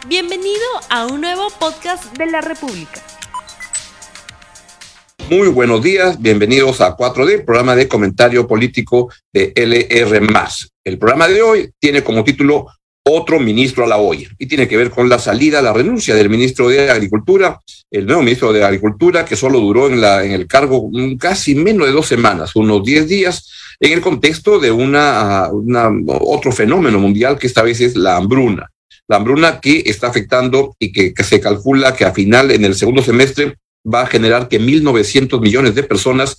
Bienvenido a un nuevo podcast de la República. Muy buenos días, bienvenidos a 4D, programa de comentario político de LR+. El programa de hoy tiene como título Otro ministro a la olla y tiene que ver con la salida, la renuncia del ministro de Agricultura, el nuevo ministro de Agricultura, que solo duró en el cargo casi menos de 2 semanas, unos 10 días, en el contexto de otro fenómeno mundial que esta vez es la hambruna. La hambruna que está afectando y que se calcula que en el segundo semestre, va a generar que 1.900 millones de personas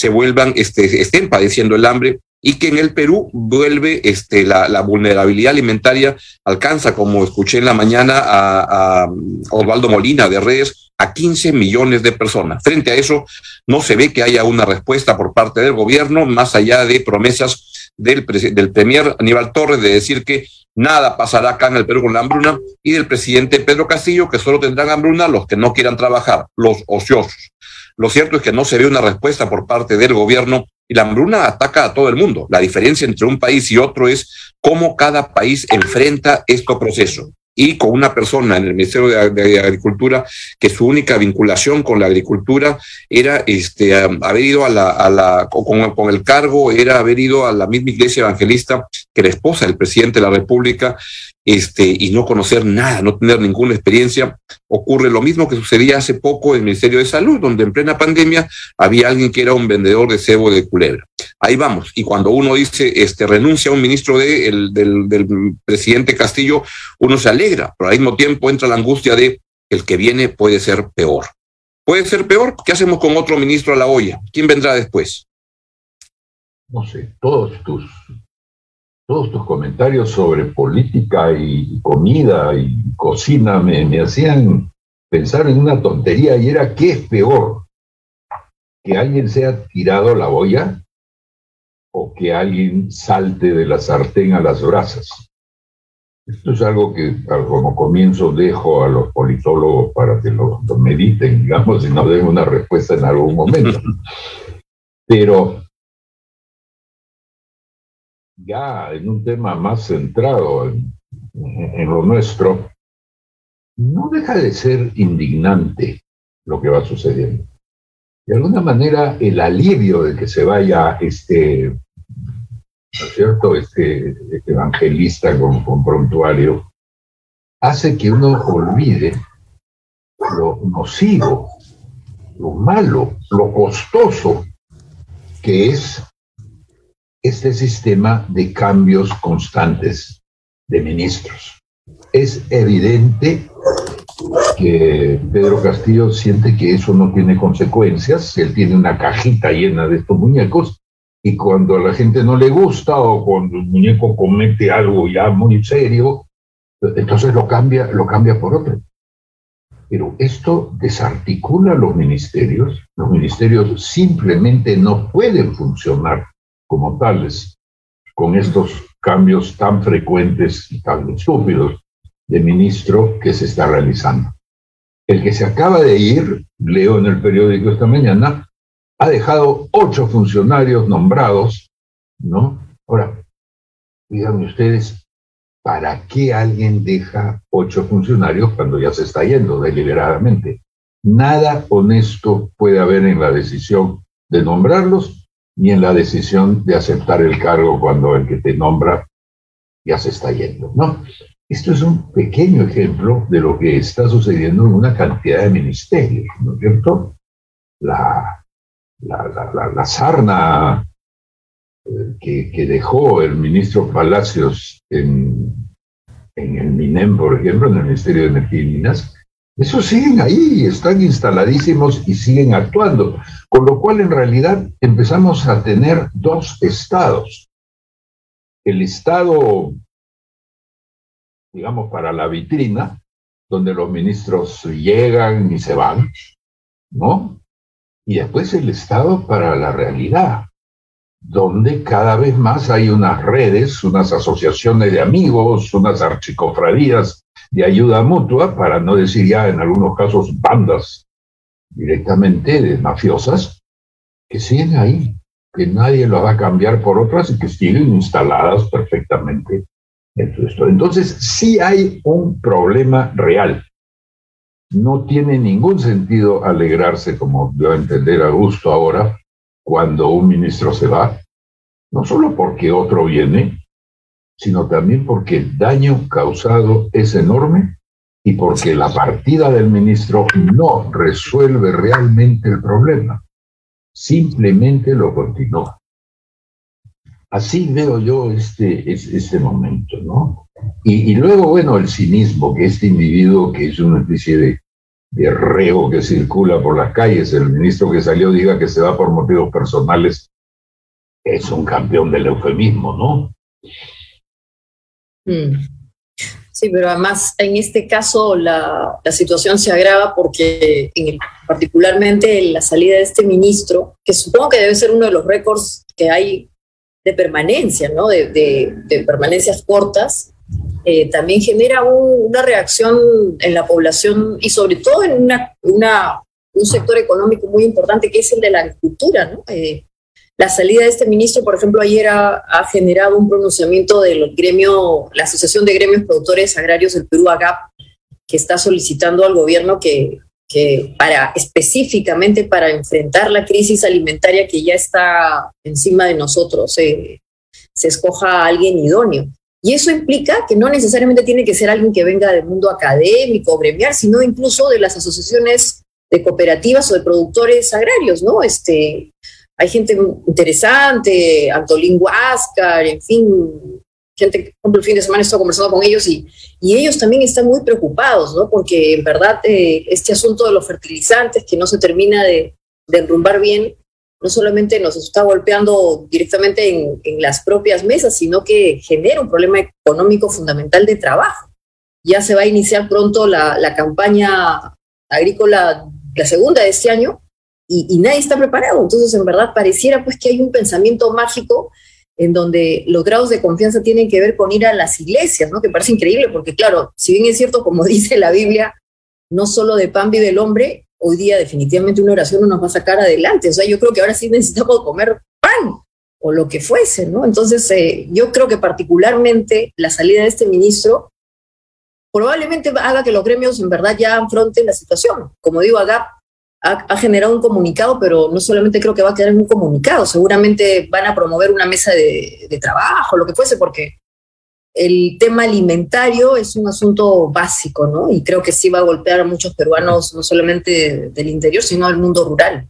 estén padeciendo el hambre y que en el Perú vuelve la vulnerabilidad alimentaria, alcanza, como escuché en la mañana a Osvaldo Molina de Redes, a 15 millones de personas. Frente a eso, no se ve que haya una respuesta por parte del gobierno, más allá de promesas del premier Aníbal Torres de decir que nada pasará acá en el Perú con la hambruna, y del presidente Pedro Castillo, que solo tendrán hambruna los que no quieran trabajar, los ociosos. Lo cierto es que no se ve una respuesta por parte del gobierno y la hambruna ataca a todo el mundo. La diferencia entre un país y otro es cómo cada país enfrenta este proceso. Y con una persona en el Ministerio de Agricultura que su única vinculación con la agricultura era haber ido con el cargo, era haber ido a la misma iglesia evangelista que la esposa del presidente de la República, y no conocer nada, no tener ninguna experiencia. Ocurre lo mismo que sucedía hace poco en el Ministerio de Salud, donde en plena pandemia había alguien que era un vendedor de cebo de culebra. Ahí vamos, y cuando uno dice renuncia a un ministro del presidente Castillo, uno se alegra, pero al mismo tiempo entra la angustia de el que viene puede ser peor. ¿Puede ser peor? ¿Qué hacemos con otro ministro a la olla? ¿Quién vendrá después? No sé, todos tus comentarios sobre política y comida y cocina me hacían pensar en una tontería, y era: ¿qué es peor? ¿Que alguien sea tirado a la olla o que alguien salte de la sartén a las brasas? Esto es algo que como comienzo dejo a los politólogos para que lo mediten, digamos, y nos den una respuesta en algún momento. Pero ya en un tema más centrado en lo nuestro, no deja de ser indignante lo que va sucediendo. De alguna manera, el alivio de que se vaya ¿no es cierto?, evangelista con prontuario, hace que uno olvide lo nocivo, lo malo, lo costoso que es este sistema de cambios constantes de ministros. Es evidente que Pedro Castillo siente que eso no tiene consecuencias. Él tiene una cajita llena de estos muñecos, y cuando a la gente no le gusta o cuando el muñeco comete algo ya muy serio, entonces lo cambia por otro. Pero esto desarticula los ministerios. Los ministerios simplemente no pueden funcionar como tales con estos cambios tan frecuentes y tan estúpidos de ministro que se está realizando. El que se acaba de ir, leo en el periódico esta mañana, ha dejado 8 funcionarios nombrados, ¿no? Ahora, díganme ustedes, ¿para qué alguien deja 8 funcionarios cuando ya se está yendo deliberadamente? Nada honesto puede haber en la decisión de nombrarlos, ni en la decisión de aceptar el cargo cuando el que te nombra ya se está yendo, ¿no? Esto es un pequeño ejemplo de lo que está sucediendo en una cantidad de ministerios, ¿no es cierto? La sarna que dejó el ministro Palacios en el MINEM, por ejemplo, en el Ministerio de Energía y Minas, esos siguen ahí, están instaladísimos y siguen actuando. Con lo cual, en realidad, empezamos a tener 2 estados. El estado, digamos, para la vitrina, donde los ministros llegan y se van, ¿no? Y después el estado para la realidad, donde cada vez más hay unas redes, unas asociaciones de amigos, unas archicofradías de ayuda mutua, para no decir ya en algunos casos bandas directamente de mafiosas, que siguen ahí, que nadie lo va a cambiar por otras y que siguen instaladas perfectamente Entonces, sí hay un problema real. No tiene ningún sentido alegrarse, como dio a entender Augusto ahora, cuando un ministro se va, no solo porque otro viene, sino también porque el daño causado es enorme y porque la partida del ministro no resuelve realmente el problema, simplemente lo continúa. Así veo yo este momento, ¿no? Y luego, bueno, el cinismo, que este individuo que es una especie de reo que circula por las calles, el ministro que salió diga que se va por motivos personales, es un campeón del eufemismo, ¿no? Sí, pero además en este caso la situación se agrava porque particularmente la salida de este ministro, que supongo que debe ser uno de los récords que hay de permanencia, ¿no? De permanencias cortas, también genera una reacción en la población y sobre todo en un sector económico muy importante que es el de la agricultura, ¿no? La salida de este ministro, por ejemplo, ayer ha generado un pronunciamiento del gremio, la Asociación de Gremios Productores Agrarios del Perú, AGAP, que está solicitando al gobierno que específicamente para enfrentar la crisis alimentaria que ya está encima de nosotros, se escoja a alguien idóneo. Y eso implica que no necesariamente tiene que ser alguien que venga del mundo académico o gremial, sino incluso de las asociaciones de cooperativas o de productores agrarios, ¿no? Hay gente interesante, Antolín Huáscar, en fin, gente que, por ejemplo, el fin de semana estoy conversando con ellos y ellos también están muy preocupados, ¿no? Porque en verdad este asunto de los fertilizantes que no se termina de enrumbar bien, no solamente nos está golpeando directamente en las propias mesas, sino que genera un problema económico fundamental de trabajo. Ya se va a iniciar pronto la campaña agrícola, la segunda de este año, y nadie está preparado. Entonces, en verdad, pareciera pues que hay un pensamiento mágico en donde los grados de confianza tienen que ver con ir a las iglesias, ¿no? Que parece increíble porque, claro, si bien es cierto, como dice la Biblia, no solo de pan vive el hombre, hoy día definitivamente una oración no nos va a sacar adelante. O sea, yo creo que ahora sí necesitamos comer pan o lo que fuese, ¿no? Entonces, yo creo que particularmente la salida de este ministro probablemente haga que los gremios en verdad ya afronten la situación. Como digo, AGAP ha generado un comunicado, pero no solamente creo que va a quedar en un comunicado, seguramente van a promover una mesa de trabajo, lo que fuese, porque el tema alimentario es un asunto básico, ¿no? Y creo que sí va a golpear a muchos peruanos, no solamente del interior, sino del mundo rural.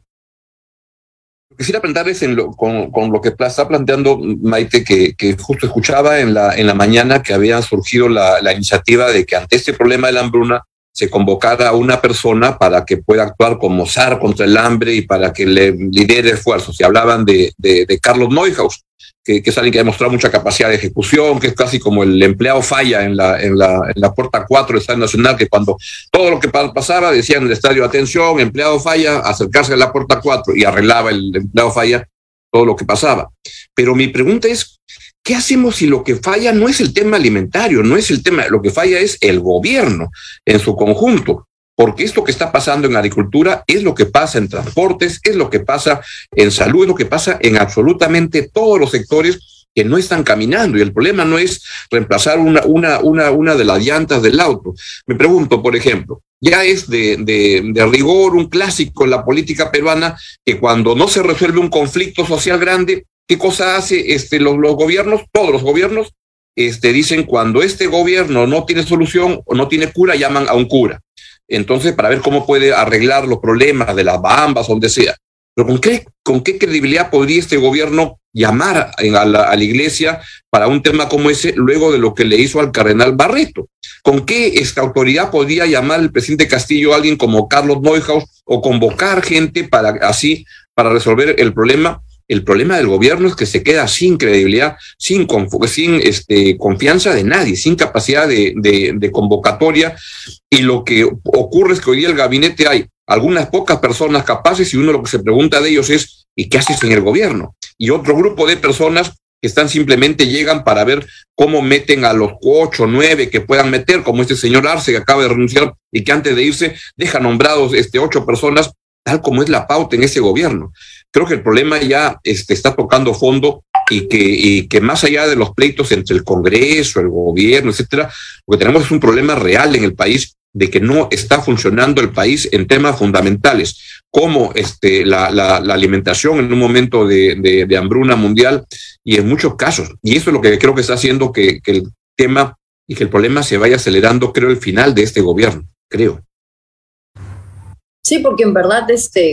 Quisiera preguntarles con lo que está planteando Maite, que justo escuchaba en la mañana que había surgido la iniciativa de que ante este problema de la hambruna se convocara a una persona para que pueda actuar como zar contra el hambre y para que le lidere esfuerzos. Y hablaban de Carlos Neuhaus, que es alguien que ha demostrado mucha capacidad de ejecución, que es casi como el empleado falla en la puerta 4 del Estadio Nacional, que cuando todo lo que pasaba decían en el estadio, atención, empleado falla, acercarse a la puerta 4, y arreglaba el empleado falla todo lo que pasaba. Pero mi pregunta es, ¿qué hacemos si lo que falla no es el tema alimentario, no es el tema, lo que falla es el gobierno en su conjunto? Porque esto que está pasando en agricultura es lo que pasa en transportes, es lo que pasa en salud, es lo que pasa en absolutamente todos los sectores que no están caminando. Y el problema no es reemplazar una de las llantas del auto. Me pregunto, por ejemplo, ya es de rigor un clásico en la política peruana que cuando no se resuelve un conflicto social grande, ¿qué cosa hace los gobiernos? Todos los gobiernos dicen cuando este gobierno no tiene solución o no tiene cura, llaman a un cura. Entonces, para ver cómo puede arreglar los problemas de las Bambas o donde sea. Pero ¿con qué credibilidad podría este gobierno llamar a la iglesia para un tema como ese luego de lo que le hizo al cardenal Barreto? ¿Con qué esta autoridad podría llamar el presidente Castillo a alguien como Carlos Neuhaus o convocar gente para resolver el problema? El problema del gobierno es que se queda sin credibilidad, sin confianza de nadie, sin capacidad de convocatoria. Y lo que ocurre es que hoy día el gabinete hay algunas pocas personas capaces y uno lo que se pregunta de ellos es ¿y qué haces en el gobierno? Y otro grupo de personas que simplemente llegan para ver cómo meten a los 8 o 9 que puedan meter, como este señor Arce que acaba de renunciar y que antes de irse deja nombrados 8 personas tal como es la pauta en ese gobierno. Creo que el problema ya está tocando fondo y que más allá de los pleitos entre el Congreso, el gobierno, etcétera, lo que tenemos es un problema real en el país de que no está funcionando el país en temas fundamentales, como la alimentación en un momento de hambruna mundial y en muchos casos. Y eso es lo que creo que está haciendo que el tema y que el problema se vaya acelerando, creo, el final de este gobierno, creo. Sí, porque en verdad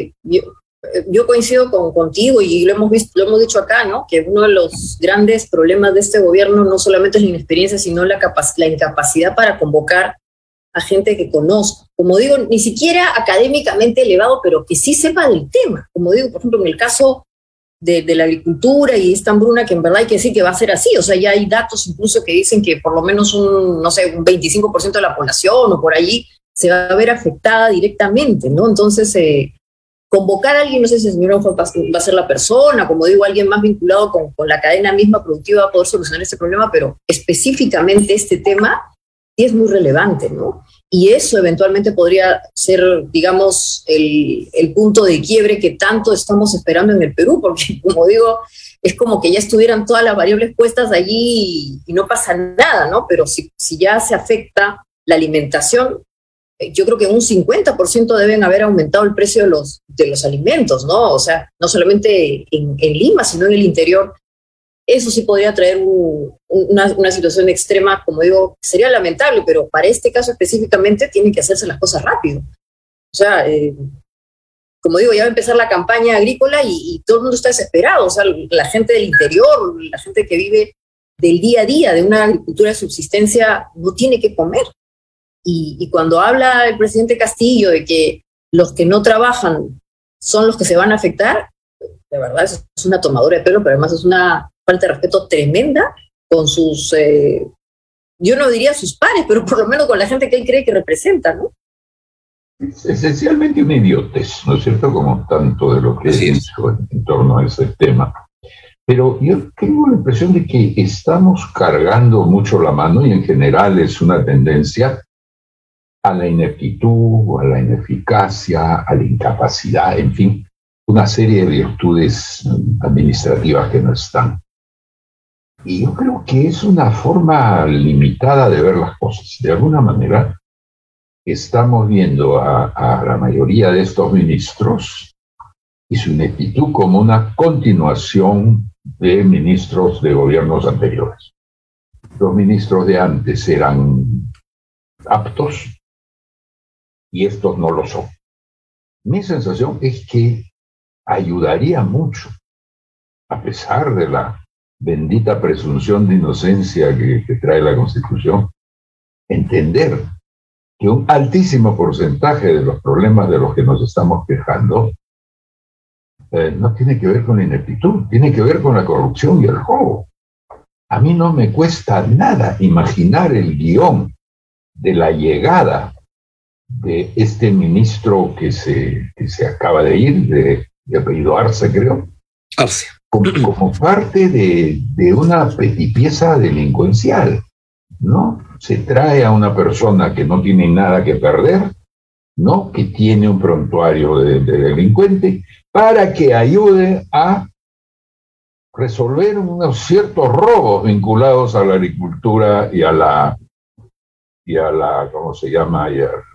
yo coincido contigo y lo hemos dicho acá, ¿no? Que uno de los grandes problemas de este gobierno no solamente es la inexperiencia, sino la incapacidad para convocar a gente que conozca. Como digo, ni siquiera académicamente elevado, pero que sí sepa del tema. Como digo, por ejemplo, en el caso de la agricultura y esta hambruna, que en verdad hay que decir que va a ser así. O sea, ya hay datos incluso que dicen que por lo menos un 25% de la población o por allí se va a ver afectada directamente, ¿no? Entonces, convocar a alguien, no sé si el señor Ojo va a ser la persona, como digo, alguien más vinculado con la cadena misma productiva va a poder solucionar este problema, pero específicamente este tema sí es muy relevante, ¿no? Y eso eventualmente podría ser, digamos, el punto de quiebre que tanto estamos esperando en el Perú, porque, como digo, es como que ya estuvieran todas las variables puestas allí y no pasa nada, ¿no? Pero si ya se afecta la alimentación, yo creo que un 50% deben haber aumentado el precio de los alimentos, ¿no? O sea, no solamente en Lima, sino en el interior. Eso sí podría traer una situación extrema, como digo, sería lamentable, pero para este caso específicamente tienen que hacerse las cosas rápido. O sea, como digo, ya va a empezar la campaña agrícola y todo el mundo está desesperado. O sea, la gente del interior, la gente que vive del día a día, de una agricultura de subsistencia, no tiene que comer. Y cuando habla el presidente Castillo de que los que no trabajan son los que se van a afectar, de verdad es una tomadura de pelo, pero además es una falta de respeto tremenda con sus, yo no diría sus pares, pero por lo menos con la gente que él cree que representa, ¿no? Es esencialmente una idiotez, ¿no es cierto? Como tanto de lo que he dicho en torno a ese tema. Pero yo tengo la impresión de que estamos cargando mucho la mano y en general es una tendencia a la ineptitud, a la ineficacia, a la incapacidad, en fin, una serie de virtudes administrativas que no están. Y yo creo que es una forma limitada de ver las cosas. De alguna manera, estamos viendo a la mayoría de estos ministros y su ineptitud como una continuación de ministros de gobiernos anteriores. Los ministros de antes eran aptos y estos no lo son. Mi sensación es que ayudaría mucho, a pesar de la bendita presunción de inocencia que trae la Constitución, entender que un altísimo porcentaje de los problemas de los que nos estamos quejando no tiene que ver con la ineptitud, tiene que ver con la corrupción y el robo. A mí no me cuesta nada imaginar el guión de la llegada de este ministro que se acaba de ir, de apellido Arce, creo. Arce. Como parte de una pieza delincuencial, ¿no? Se trae a una persona que no tiene nada que perder, ¿no? Que tiene un prontuario de delincuente, para que ayude a resolver unos ciertos robos vinculados a la agricultura y a la ¿cómo se llama?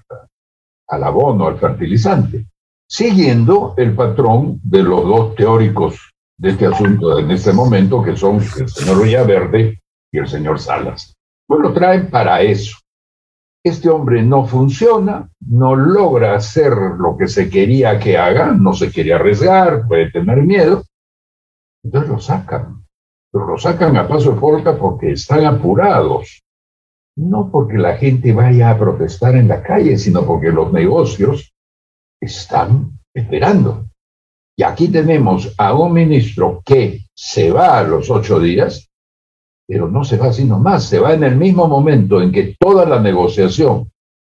Al abono, al fertilizante, siguiendo el patrón de los dos teóricos de este asunto en este momento, que son el señor Villaverde y el señor Salas. Pues lo traen para eso. Este hombre no funciona, no logra hacer lo que se quería que haga, no se quería arriesgar, puede tener miedo, entonces lo sacan. Pero lo sacan a paso de porta porque están apurados. No porque la gente vaya a protestar en la calle, sino porque los negocios están esperando. Y aquí tenemos a un ministro que se va a los 8 días, pero no se va así nomás, se va en el mismo momento en que toda la negociación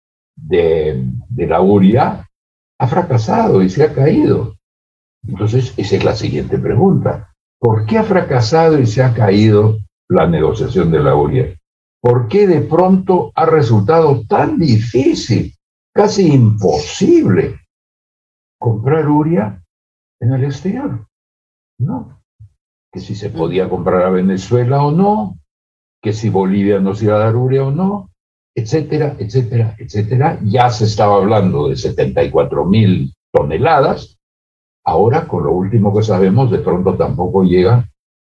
de la URIA ha fracasado y se ha caído. Entonces, esa es la siguiente pregunta. ¿Por qué ha fracasado y se ha caído la negociación de la URIA? ¿Por qué de pronto ha resultado tan difícil, casi imposible, comprar urea en el exterior, ¿no? Que si se podía comprar a Venezuela o no, que si Bolivia nos iba a dar urea o no, etcétera, etcétera, etcétera. Ya se estaba hablando de 74,000 toneladas. Ahora, con lo último que sabemos, de pronto tampoco llega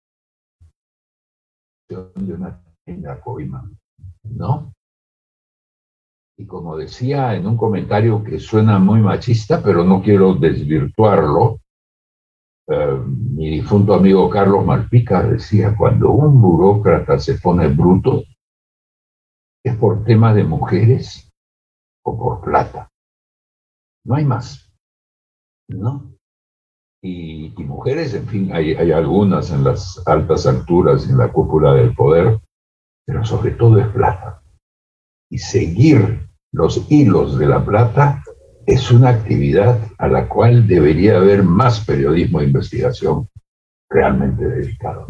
de una tienda Coima, ¿no? Y como decía en un comentario que suena muy machista, pero no quiero desvirtuarlo, mi difunto amigo Carlos Malpica decía, cuando un burócrata se pone bruto, es por temas de mujeres o por plata. No hay más, ¿no? Y mujeres, en fin, hay algunas en las altas alturas, en la cúpula del poder, pero sobre todo es plata. Y seguir los hilos de la plata es una actividad a la cual debería haber más periodismo de investigación realmente dedicado,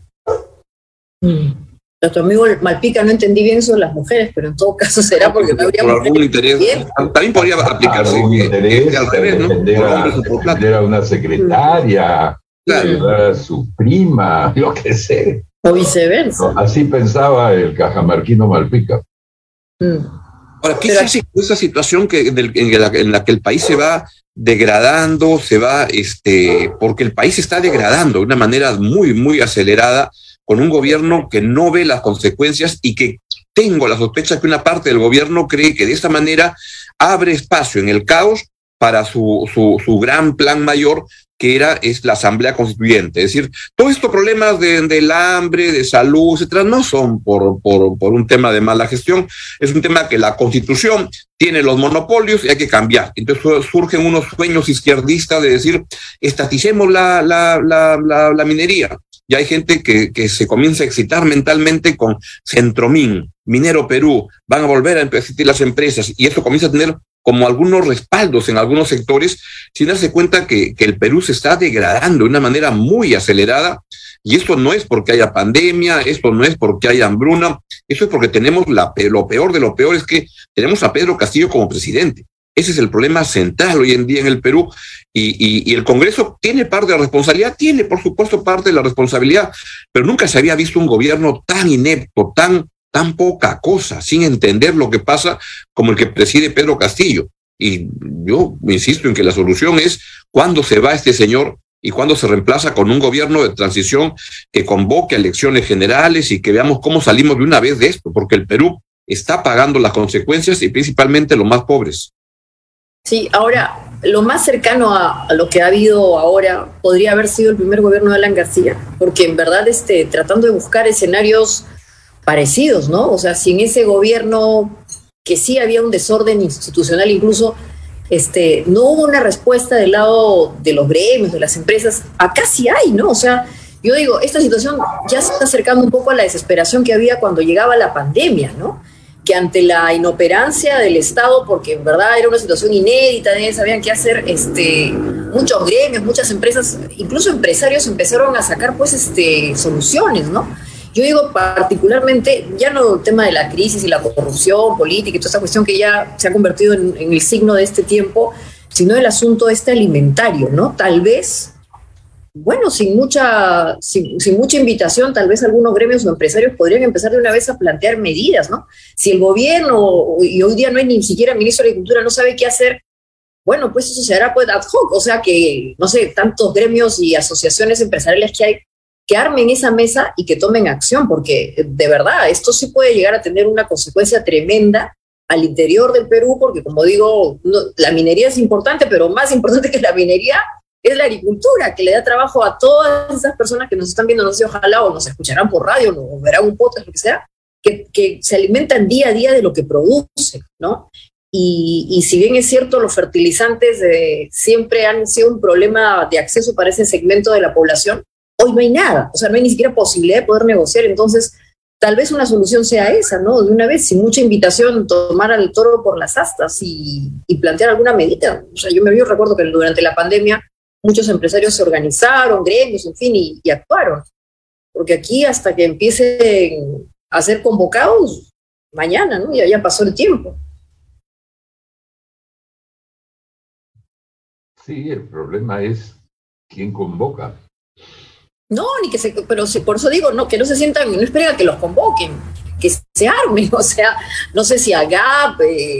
¿no? A tu amigo Malpica no entendí bien sobre las mujeres, pero en todo caso será porque no habría por algún interés. Bien. También podría aplicarse algún interés, al revés, ¿no? defender a una secretaria, Claro. ayudar a su prima, yo qué sé. O viceversa. No, así pensaba el cajamarquino Malpica. Ahora, ¿qué se hace con esa situación en la que el país se va degradando, porque el país se está degradando de una manera muy, muy acelerada, con un gobierno que no ve las consecuencias y que tengo la sospecha que una parte del gobierno cree que de esta manera abre espacio en el caos para su gran plan mayor, que es la Asamblea Constituyente? Es decir, todos estos problemas del hambre, de salud, etcétera, no son por un tema de mala gestión, es un tema que la Constitución tiene los monopolios y hay que cambiar. Entonces surgen unos sueños izquierdistas de decir, estaticemos la minería. Y hay gente que se comienza a excitar mentalmente con Centromin, Minero Perú, van a volver a existir las empresas, y esto comienza a tener como algunos respaldos en algunos sectores, sin darse cuenta que el Perú se está degradando de una manera muy acelerada, y esto no es porque haya pandemia, esto no es porque haya hambruna, esto es porque tenemos lo peor de lo peor, es que tenemos a Pedro Castillo como presidente. Ese es el problema central hoy en día en el Perú, y el Congreso tiene parte de la responsabilidad, tiene por supuesto parte de la responsabilidad, pero nunca se había visto un gobierno tan inepto, tan poca cosa, sin entender lo que pasa, como el que preside Pedro Castillo. Y yo insisto en que la solución es cuando se va este señor y cuando se reemplaza con un gobierno de transición que convoque a elecciones generales y que veamos cómo salimos de una vez de esto, porque el Perú está pagando las consecuencias, y principalmente los más pobres. Sí, ahora, lo más cercano a lo que ha habido ahora podría haber sido el primer gobierno de Alan García, porque en verdad tratando de buscar escenarios parecidos, ¿no? O sea, si en ese gobierno que sí había un desorden institucional, incluso no hubo una respuesta del lado de los gremios, de las empresas, acá sí hay, ¿no? O sea, yo digo, esta situación ya se está acercando un poco a la desesperación que había cuando llegaba la pandemia, ¿no? Que ante la inoperancia del Estado, porque en verdad era una situación inédita, nadie sabían qué hacer, muchos gremios, muchas empresas, incluso empresarios empezaron a sacar pues soluciones, ¿no? Yo digo particularmente, ya no el tema de la crisis y la corrupción política y toda esta cuestión que ya se ha convertido en el signo de este tiempo, sino el asunto alimentario, ¿no? Tal vez, bueno, sin mucha invitación, tal vez algunos gremios o empresarios podrían empezar de una vez a plantear medidas, ¿no? Si el gobierno, y hoy día no hay ni siquiera ministro de Agricultura, no sabe qué hacer, bueno, pues eso se hará pues ad hoc, o sea que, no sé, tantos gremios y asociaciones empresariales que hay, que armen esa mesa y que tomen acción, porque de verdad esto sí puede llegar a tener una consecuencia tremenda al interior del Perú, porque como digo, la minería es importante, pero más importante que la minería es la agricultura, que le da trabajo a todas esas personas que nos están viendo, no sé, ojalá, o nos escucharán por radio, o verán un podcast, lo que sea, que se alimentan día a día de lo que producen, ¿no? Y si bien es cierto, los fertilizantes siempre han sido un problema de acceso para ese segmento de la población, hoy no hay nada, o sea, no hay ni siquiera posibilidad de poder negociar. Entonces, tal vez una solución sea esa, ¿no? De una vez, sin mucha invitación, tomar al toro por las astas y plantear alguna medida. O sea, yo recuerdo que durante la pandemia muchos empresarios se organizaron, gremios, en fin, y actuaron. Porque aquí, hasta que empiecen a ser convocados, mañana, ¿no? Ya pasó el tiempo. Sí, el problema es quién convoca. No, pero por eso digo, no, que no se sientan, no esperen a que los convoquen, que se armen, o sea, no sé si AGAP,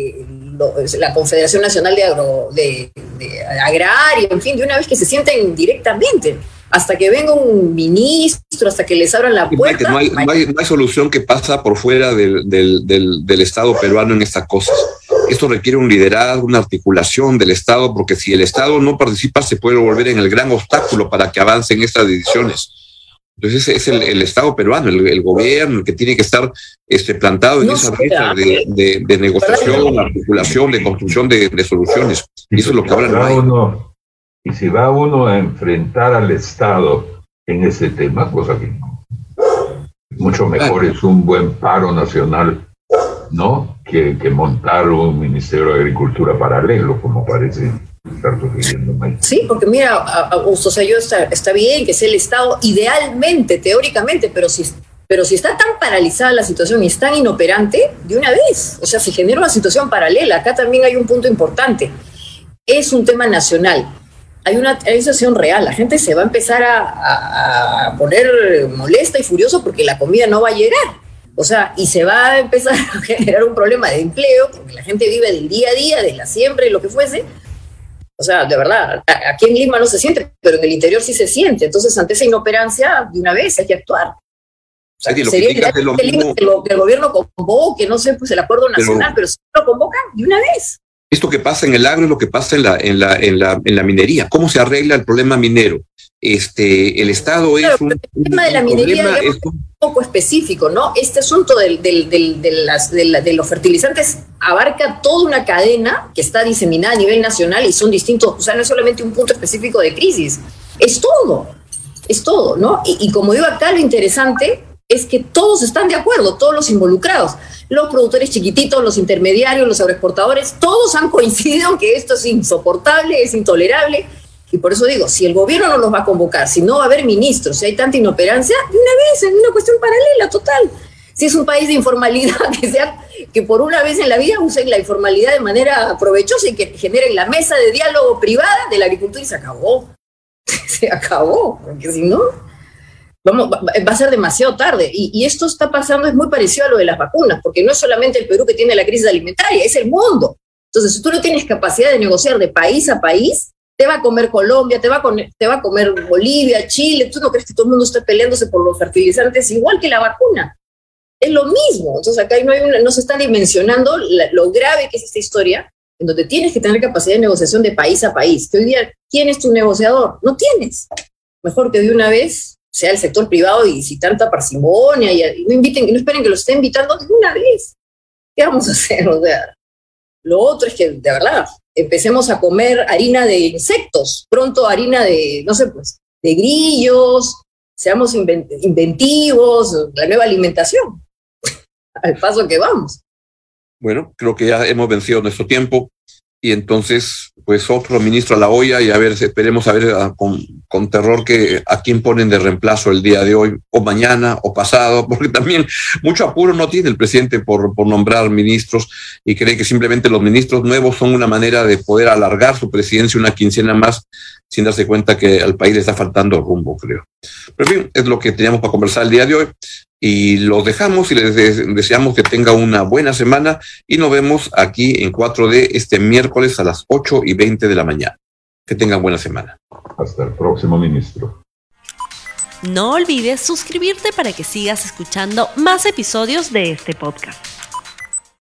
la Confederación Nacional de Agraria, en fin, de una vez que se sienten directamente, hasta que venga un ministro, hasta que les abran la puerta. No hay solución que pasa por fuera del Estado peruano en estas cosas. Esto requiere un liderazgo, una articulación del Estado, porque si el Estado no participa, se puede volver en el gran obstáculo para que avancen estas decisiones. Entonces es el Estado peruano, el gobierno, el que tiene que estar plantado en esa brecha de negociación, articulación, de construcción de soluciones. Y eso es lo que ahora no hay. Y si va uno a enfrentar al Estado en ese tema, cosa que no. Mucho mejor es un buen paro nacional, ¿no? Que montar un Ministerio de Agricultura paralelo, como parece estar sugiriendo. Sí, porque mira, Augusto, o sea, está bien que sea el Estado idealmente, teóricamente, pero si está tan paralizada la situación y es tan inoperante, de una vez, o sea, se genera una situación paralela. Acá también hay un punto importante. Es un tema nacional. Hay una situación real. La gente se va a empezar a poner molesta y furioso porque la comida no va a llegar. O sea, y se va a empezar a generar un problema de empleo, porque la gente vive del día a día, de la siembra y lo que fuese. O sea, de verdad, aquí en Lima no se siente, pero en el interior sí se siente. Entonces, ante esa inoperancia, de una vez hay que actuar. O sea, sí, sería que el gobierno convoque, no sé, pues el acuerdo nacional, pero si lo convocan, de una vez. Esto que pasa en el agro es lo que pasa en la minería. ¿Cómo se arregla el problema minero? El Estado es el tema de la minería es un poco específico, ¿no? Este asunto de los fertilizantes abarca toda una cadena que está diseminada a nivel nacional y son distintos, o sea, no es solamente un punto específico de crisis, es todo, ¿no? Y como digo acá, lo interesante es que todos están de acuerdo, todos los involucrados, los productores chiquititos, los intermediarios, los agroexportadores, todos han coincidido en que esto es insoportable, es intolerable. Y por eso digo, si el gobierno no los va a convocar, si no va a haber ministros, si hay tanta inoperancia, de una vez, es una cuestión paralela, total. Si es un país de informalidad, que por una vez en la vida usen la informalidad de manera provechosa y que generen la mesa de diálogo privada de la agricultura y se acabó. Se acabó, porque si no, va a ser demasiado tarde. Y esto está pasando, es muy parecido a lo de las vacunas, porque no es solamente el Perú que tiene la crisis alimentaria, es el mundo. Entonces, si tú no tienes capacidad de negociar de país a país, te va a comer Colombia, te va a comer Bolivia, Chile. ¿Tú no crees que todo el mundo está peleándose por los fertilizantes igual que la vacuna? Es lo mismo. Entonces acá no se está dimensionando lo grave que es esta historia, en donde tienes que tener capacidad de negociación de país a país. Que hoy día, ¿quién es tu negociador? No tienes. Mejor que de una vez sea el sector privado y si tanta parsimonia y no esperen que los estén invitando de una vez. ¿Qué vamos a hacer? O sea, lo otro es que, de verdad, empecemos a comer harina de insectos, pronto harina de, no sé, pues, de grillos, seamos inventivos, la nueva alimentación, al paso que vamos. Bueno, creo que ya hemos vencido nuestro tiempo y entonces, pues, otro ministro a la olla y esperemos a ver con terror a quién ponen de reemplazo el día de hoy, o mañana, o pasado, porque también mucho apuro no tiene el presidente por nombrar ministros y cree que simplemente los ministros nuevos son una manera de poder alargar su presidencia una quincena más sin darse cuenta que al país le está faltando rumbo, creo. Pero en fin, es lo que teníamos para conversar el día de hoy. Y los dejamos y les deseamos que tenga una buena semana y nos vemos aquí en 4D este miércoles a las 8:20 de la mañana. Que tengan buena semana. Hasta el próximo, ministro. No olvides suscribirte para que sigas escuchando más episodios de este podcast.